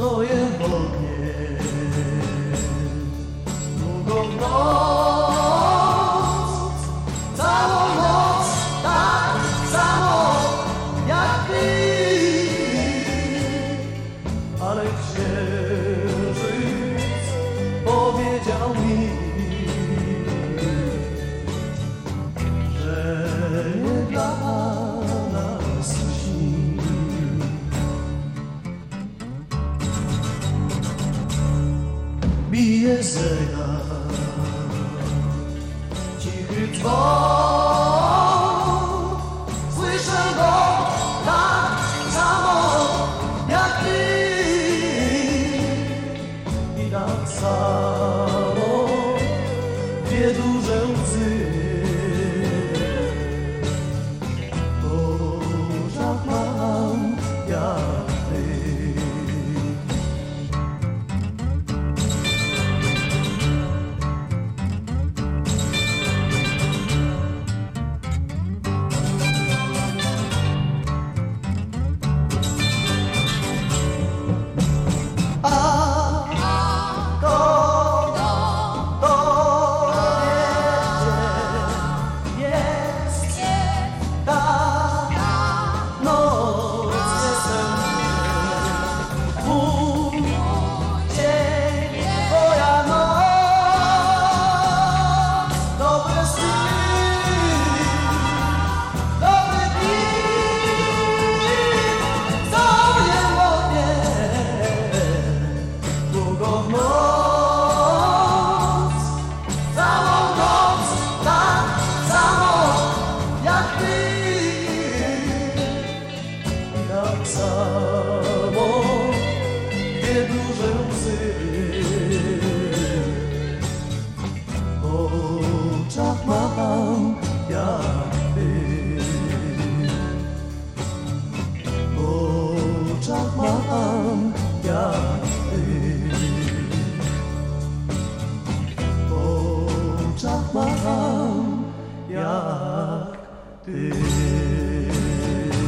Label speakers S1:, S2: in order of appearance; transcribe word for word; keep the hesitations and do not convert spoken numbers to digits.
S1: stoję w ognie. Długą noc, całą noc, tak samo jak ty. Ale księżyc powiedział mi, że nie dla nas śni. Bije zegar, cichy dzwon, słyszę go tak samo jak ty. I tak samo dwie duże łzy w oczach mam jak ty. Tak samo dwie duże łzy w oczach mam jak ty. W oczach mam jak ty. W oczach mam jak ty.